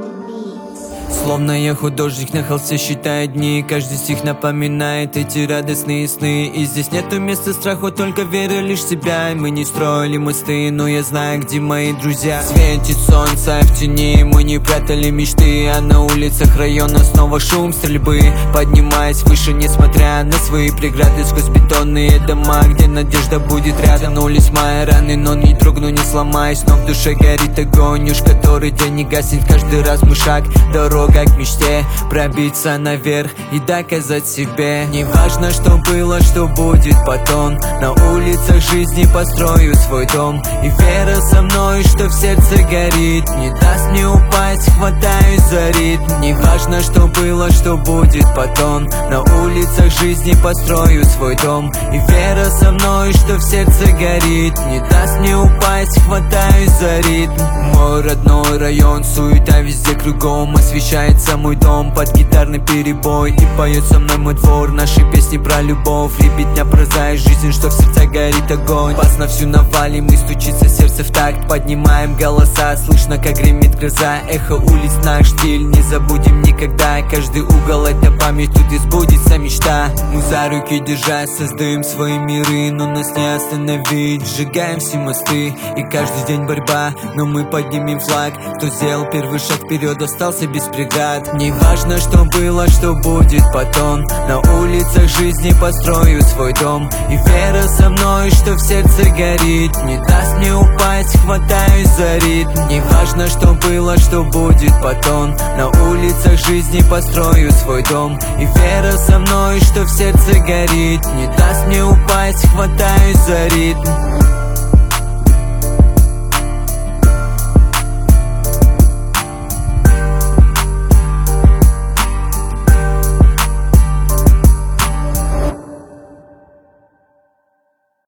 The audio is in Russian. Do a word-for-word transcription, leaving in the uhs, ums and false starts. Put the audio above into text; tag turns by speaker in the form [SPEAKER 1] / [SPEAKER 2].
[SPEAKER 1] Словно я художник на холсте, считая дни. Каждый стих напоминает эти радостные сны. И здесь нету места страху, только вера лишь в себя. И мы не строили мосты, но я знаю, где мои друзья. Светит солнце в тени, мы не прятали мечты. А на улицах района снова шум стрельбы. Поднимаясь выше, несмотря на свои преграды, сквозь бетонные дома, где надежда будет рядом. Нулись мои раны, но не дрогну, не сломаюсь. Но в душе горит огонь, уж который день не гаснет. Каждый раз мой шаг, дорога к мечте, пробиться наверх и доказать себе. Не важно, что было, что будет потом. На улицах жизни построю свой дом. И вера со мной, что в сердце горит, не даст мне упасть, хватаюсь за ритм. Не важно, что было, что будет потом. На улицах жизни построю свой дом. И вера со мной, что в сердце горит, не даст мне упасть, хватаюсь за ритм. Мой родной район, суета везде кругом, освещается мой дом под гитарный перебой. И поет со мной мой двор, наши песни про любовь. Ребятня, проза и жизнь, что в сердце горит огонь. Бас на всю навалим и стучится сердце в такт. Поднимаем голоса, слышно, как гремит гроза. Эхо улиц, наш стиль, не забудем никогда. Каждый угол это память, тут и сбудется мечта. Мы за руки держась создаем свои миры, но нас не остановить. Сжигаем все мосты, и каждый день борьба, но мы поднимем флаг. Кто сделал первый шаг вперед, остался без преград. Не важно, что было, что будет потом. На улицах жизни построю свой дом. И вера со мной, что в сердце горит, не даст мне упасть, хватаюсь за ритм. Не важно, что было, что будет потом. На улицах жизни построю свой дом. И вера со мной, что в сердце горит, не даст мне упасть, хватаюсь за ритм.